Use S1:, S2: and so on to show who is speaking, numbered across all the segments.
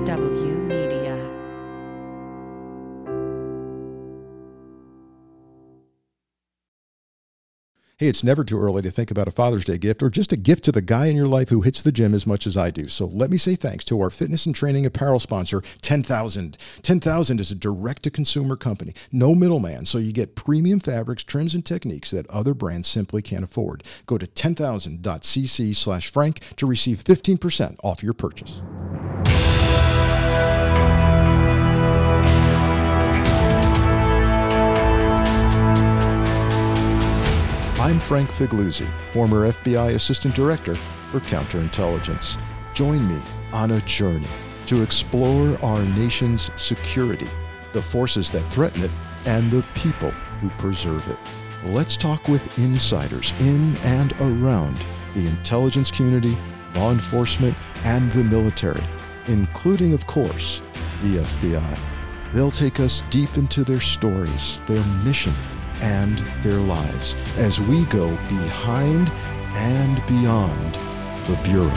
S1: RHW Media.
S2: Hey, it's never too early to think about a Father's Day gift or just a gift to the guy in your life who hits the gym as much as I do. So let me say thanks to our fitness and training apparel sponsor, 10,000. 10,000 is a direct-to-consumer company, no middleman, so you get premium fabrics, trims, and techniques that other brands simply can't afford. Go to 10,000.cc/Frank to receive 15% off your purchase. I'm Frank Figliuzzi, former FBI Assistant Director for Counterintelligence. Join me on a journey to explore our nation's security, the forces that threaten it, and the people who preserve it. Let's talk with insiders in and around the intelligence community, law enforcement, and the military, including, of course, the FBI. They'll take us deep into their stories, their mission, and their lives as we go behind and beyond the Bureau.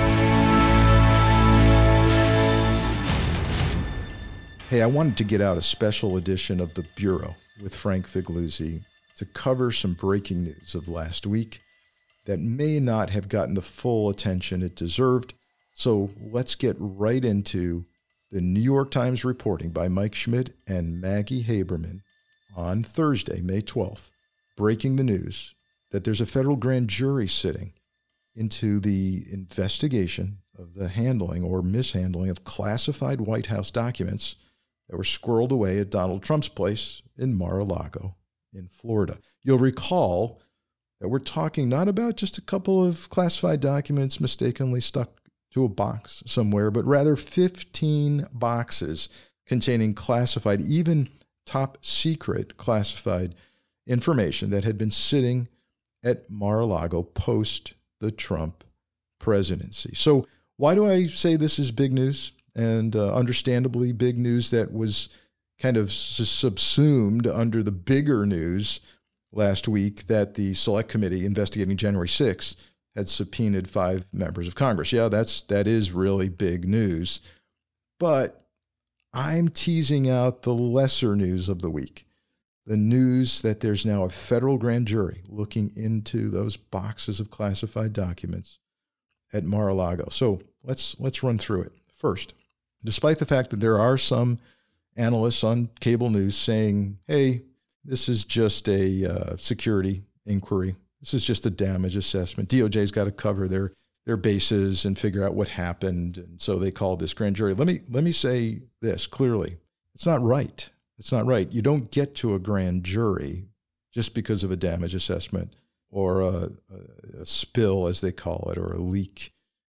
S2: Hey, I wanted to get out a special edition of the Bureau with Frank Figliuzzi to cover some breaking news of last week that may not have gotten the full attention it deserved. So let's get right into the New York Times reporting by Mike Schmidt and Maggie Haberman on Thursday, May 12th, breaking the news that there's a federal grand jury sitting into the investigation of the handling or mishandling of classified White House documents that were squirreled away at Donald Trump's place in Mar-a-Lago in Florida. You'll recall that we're talking not about just a couple of classified documents mistakenly stuck to a box somewhere, but rather 15 boxes containing classified, even top secret classified information that had been sitting at Mar-a-Lago post the Trump presidency. So why do I say this is big news? And understandably big news that was kind of subsumed under the bigger news last week that the Select Committee investigating January 6th had subpoenaed 5 members of Congress. Yeah, that is really big news. But I'm teasing out the lesser news of the week, the news that there's now a federal grand jury looking into those boxes of classified documents at Mar-a-Lago. So let's run through it. First, despite the fact that there are some analysts on cable news saying, hey, this is just a security inquiry. This is just a damage assessment. DOJ's got to cover their bases and figure out what happened. And so they called this grand jury. Let me say this clearly. It's not right. It's not right. You don't get to a grand jury just because of a damage assessment or a spill, as they call it, or a leak,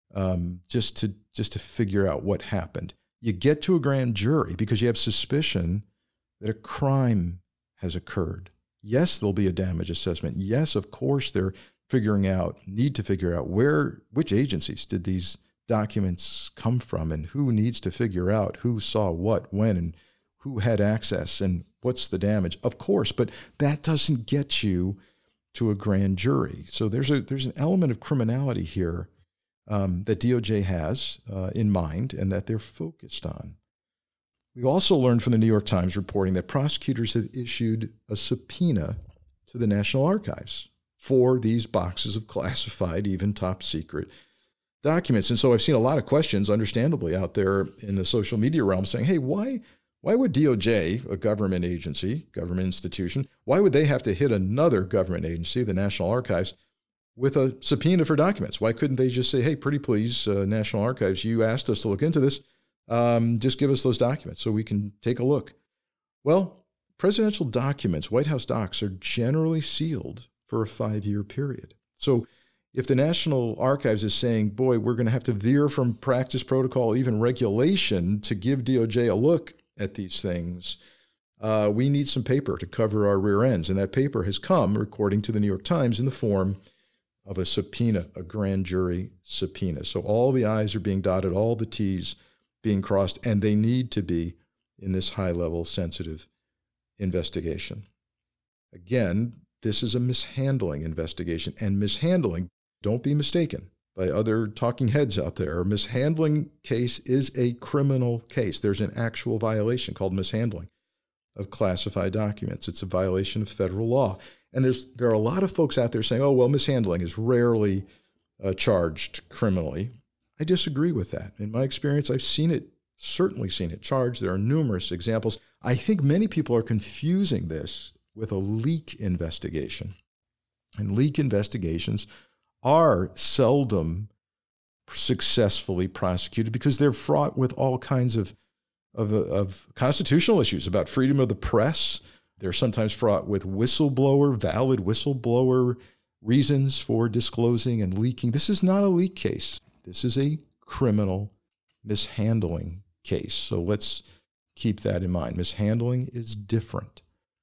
S2: just to figure out what happened. You get to a grand jury because you have suspicion that a crime has occurred. Yes, there'll be a damage assessment. Yes, of course, need to figure out which agencies did these documents come from and who needs to figure out who saw what, when, and who had access and what's the damage. Of course, but that doesn't get you to a grand jury. So there's an element of criminality here that DOJ has in mind and that they're focused on. We also learned from the New York Times reporting that prosecutors have issued a subpoena to the National Archives for these boxes of classified, even top secret documents. And so I've seen a lot of questions, understandably, out there in the social media realm saying, hey, why would DOJ, a government agency, government institution, why would they have to hit another government agency, the National Archives, with a subpoena for documents? Why couldn't they just say, hey, pretty please, National Archives, you asked us to look into this. Just give us those documents so we can take a look. Well, presidential documents, White House docs, are generally sealed for a 5-year period. So if the National Archives is saying, boy, we're going to have to veer from practice, protocol, even regulation to give DOJ a look at these things, we need some paper to cover our rear ends. And that paper has come, according to the New York Times, in the form of a subpoena, a grand jury subpoena. So all the I's are being dotted, all the T's being crossed, and they need to be in this high-level sensitive investigation. Again, this is a mishandling investigation, and mishandling, don't be mistaken, by other talking heads out there. A mishandling case is a criminal case. There's an actual violation called mishandling of classified documents. It's a violation of federal law. And there are a lot of folks out there saying, oh, well, mishandling is rarely charged criminally. I disagree with that. In my experience, I've certainly seen it charged. There are numerous examples. I think many people are confusing this with a leak investigation. And leak investigations are seldom successfully prosecuted because they're fraught with all kinds of constitutional issues about freedom of the press. They're sometimes fraught with valid whistleblower reasons for disclosing and leaking. This is not a leak case. This is a criminal mishandling case. So let's keep that in mind. Mishandling is different.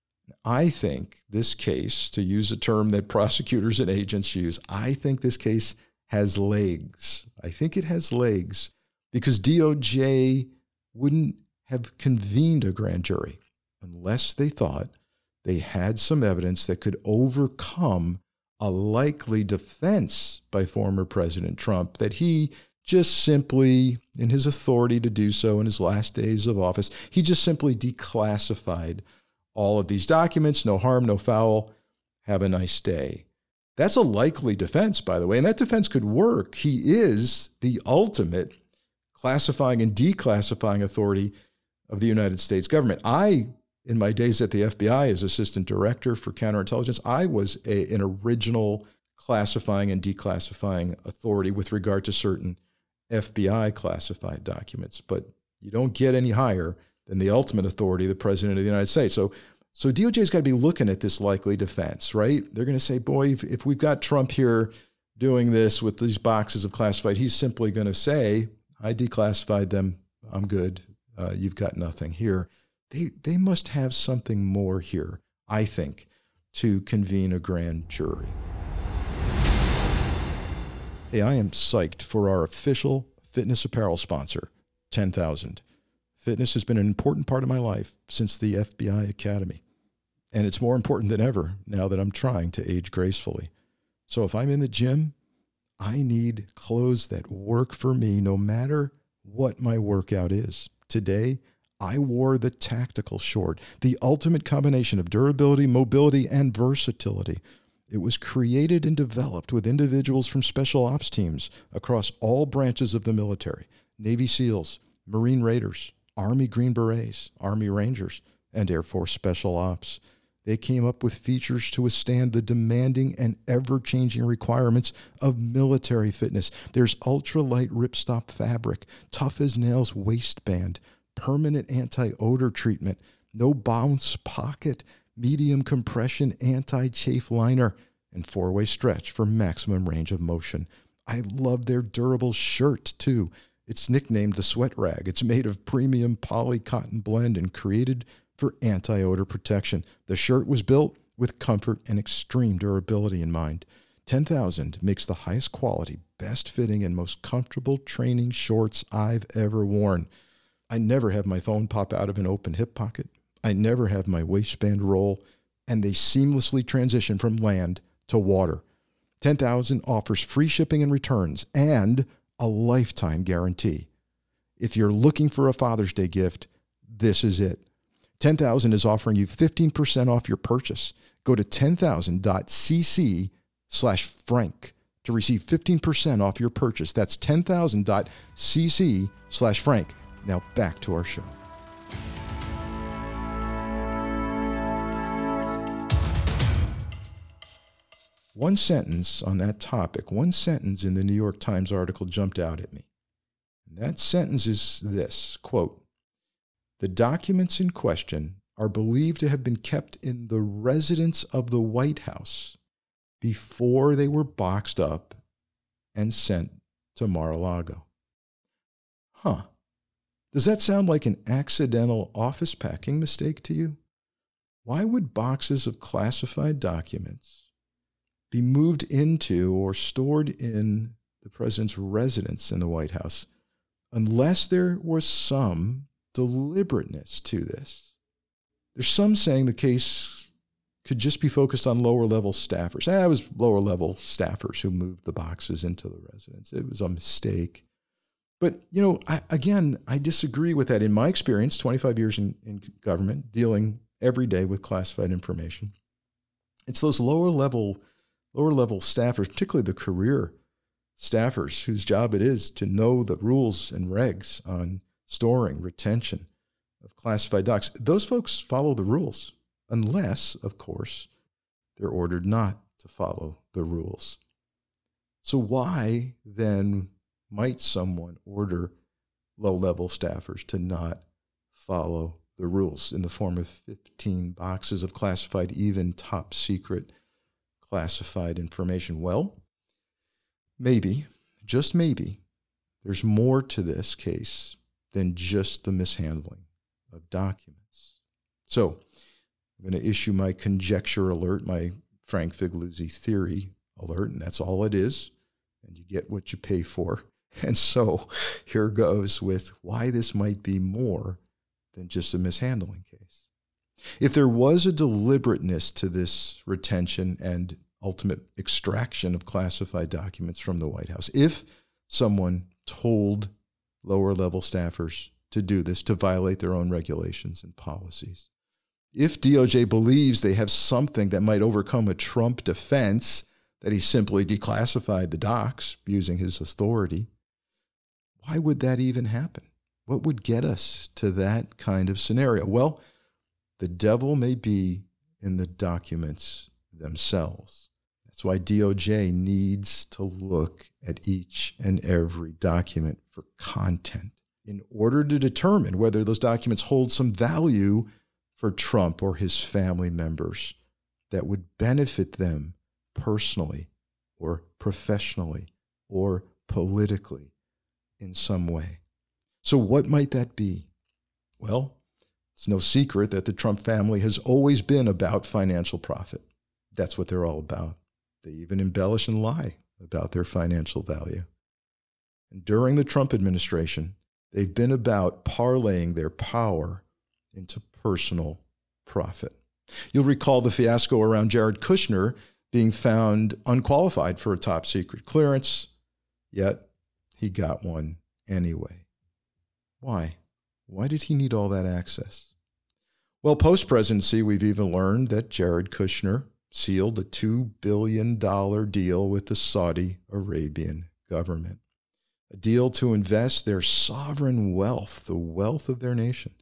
S2: I think this case, to use a term that prosecutors and agents use, I think this case has legs. I think it has legs because DOJ wouldn't have convened a grand jury unless they thought they had some evidence that could overcome a likely defense by former President Trump that he just simply, in his authority to do so in his last days of office, he just simply declassified all of these documents. No harm, no foul. Have a nice day. That's a likely defense, by the way, and that defense could work. He is the ultimate classifying and declassifying authority of the United States government. In my days at the FBI as assistant director for counterintelligence, I was an original classifying and declassifying authority with regard to certain FBI classified documents. But you don't get any higher than the ultimate authority, the President of the United States. So DOJ's got to be looking at this likely defense, right? They're going to say, boy, if we've got Trump here doing this with these boxes of classified, he's simply going to say, I declassified them, I'm good, you've got nothing here. They must have something more here, I think, to convene a grand jury. Hey, I am psyched for our official fitness apparel sponsor, 10,000. Fitness has been an important part of my life since the FBI Academy. And it's more important than ever now that I'm trying to age gracefully. So if I'm in the gym, I need clothes that work for me no matter what my workout is. Today, I wore the tactical short, the ultimate combination of durability, mobility, and versatility. It was created and developed with individuals from special ops teams across all branches of the military, Navy SEALs, Marine Raiders, Army Green Berets, Army Rangers, and Air Force Special Ops. They came up with features to withstand the demanding and ever-changing requirements of military fitness. There's ultralight ripstop fabric, tough as nails waistband, permanent anti-odor treatment, no bounce pocket, medium compression anti-chafe liner, and 4-way stretch for maximum range of motion. I love their durable shirt, too. It's nicknamed the Sweat Rag. It's made of premium poly cotton blend and created for anti-odor protection. The shirt was built with comfort and extreme durability in mind. 10,000 makes the highest quality, best fitting, and most comfortable training shorts I've ever worn. I never have my phone pop out of an open hip pocket. I never have my waistband roll, and they seamlessly transition from land to water. 10,000 offers free shipping and returns and a lifetime guarantee. If you're looking for a Father's Day gift, this is it. 10,000 is offering you 15% off your purchase. Go to 10,000.cc/Frank to receive 15% off your purchase. That's 10,000.cc/Frank. Now back to our show. One sentence on that topic, one sentence in the New York Times article jumped out at me. And that sentence is this, quote, "The documents in question are believed to have been kept in the residence of the White House before they were boxed up and sent to Mar-a-Lago." Huh. Does that sound like an accidental office packing mistake to you? Why would boxes of classified documents be moved into or stored in the president's residence in the White House unless there was some deliberateness to this? There's some saying the case could just be focused on lower-level staffers. It was lower-level staffers who moved the boxes into the residence. It was a mistake. But, I disagree with that. In my experience, 25 years in government, dealing every day with classified information, it's those lower-level staffers, particularly the career staffers, whose job it is to know the rules and regs on storing, retention of classified docs. Those folks follow the rules, unless, of course, they're ordered not to follow the rules. So why then might someone order low-level staffers to not follow the rules in the form of 15 boxes of classified, even top secret classified information? Well, maybe, just maybe, there's more to this case than just the mishandling of documents. So I'm going to issue my conjecture alert, my Frank Figliuzzi theory alert, and that's all it is. And you get what you pay for. And so here goes with why this might be more than just a mishandling case. If there was a deliberateness to this retention and ultimate extraction of classified documents from the White House, if someone told lower-level staffers to do this, to violate their own regulations and policies, if DOJ believes they have something that might overcome a Trump defense, that he simply declassified the docs using his authority, why would that even happen? What would get us to that kind of scenario? Well, the devil may be in the documents themselves. That's why DOJ needs to look at each and every document for content in order to determine whether those documents hold some value for Trump or his family members that would benefit them personally or professionally or politically in some way. So what might that be? Well, it's no secret that the Trump family has always been about financial profit. That's what they're all about. They even embellish and lie about their financial value. And during the Trump administration, they've been about parlaying their power into personal profit. You'll recall the fiasco around Jared Kushner being found unqualified for a top secret clearance, yet he got one anyway. Why? Why did he need all that access? Well, post-presidency, we've even learned that Jared Kushner sealed a $2 billion deal with the Saudi Arabian government, a deal to invest their sovereign wealth, the wealth of their nation,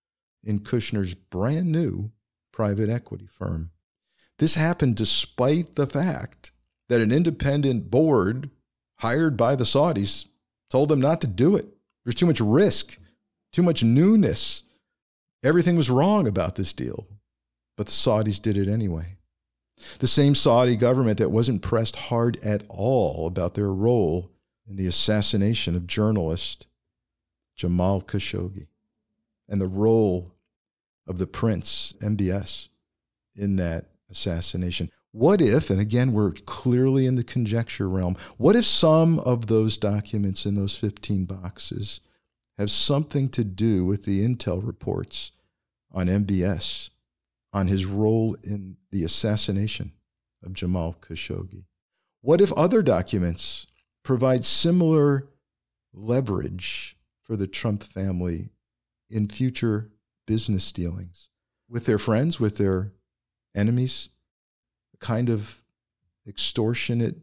S2: in Kushner's brand new private equity firm. This happened despite the fact that an independent board hired by the Saudis told them not to do it. There's too much risk, too much newness. Everything was wrong about this deal, but the Saudis did it anyway. The same Saudi government that wasn't pressed hard at all about their role in the assassination of journalist Jamal Khashoggi and the role of the prince, MBS, in that assassination. What if, and again, we're clearly in the conjecture realm, what if some of those documents in those 15 boxes have something to do with the intel reports on MBS, on his role in the assassination of Jamal Khashoggi? What if other documents provide similar leverage for the Trump family in future business dealings with their friends, with their enemies? Kind of extortionate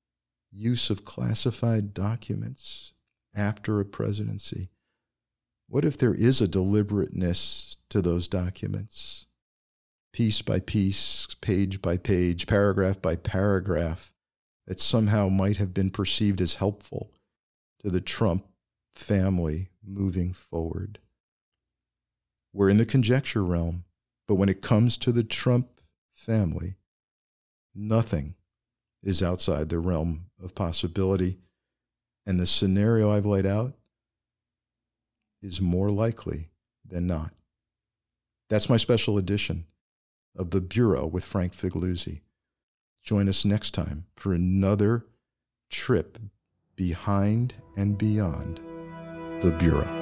S2: use of classified documents after a presidency. What if there is a deliberateness to those documents, piece by piece, page by page, paragraph by paragraph, that somehow might have been perceived as helpful to the Trump family moving forward? We're in the conjecture realm, but when it comes to the Trump family, nothing is outside the realm of possibility, and the scenario I've laid out is more likely than not. That's my special edition of The Bureau with Frank Figliuzzi. Join us next time for another trip behind and beyond The Bureau.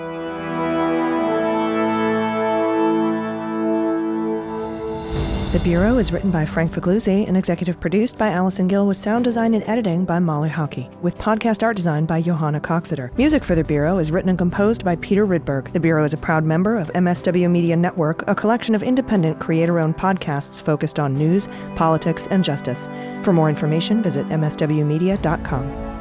S1: The Bureau is written by Frank Figluzzi and executive produced by Allison Gill with sound design and editing by Molly Hockey, with podcast art design by Johanna Coxeter. Music for The Bureau is written and composed by Peter Rydberg. The Bureau is a proud member of MSW Media Network, a collection of independent, creator-owned podcasts focused on news, politics, and justice. For more information, visit mswmedia.com.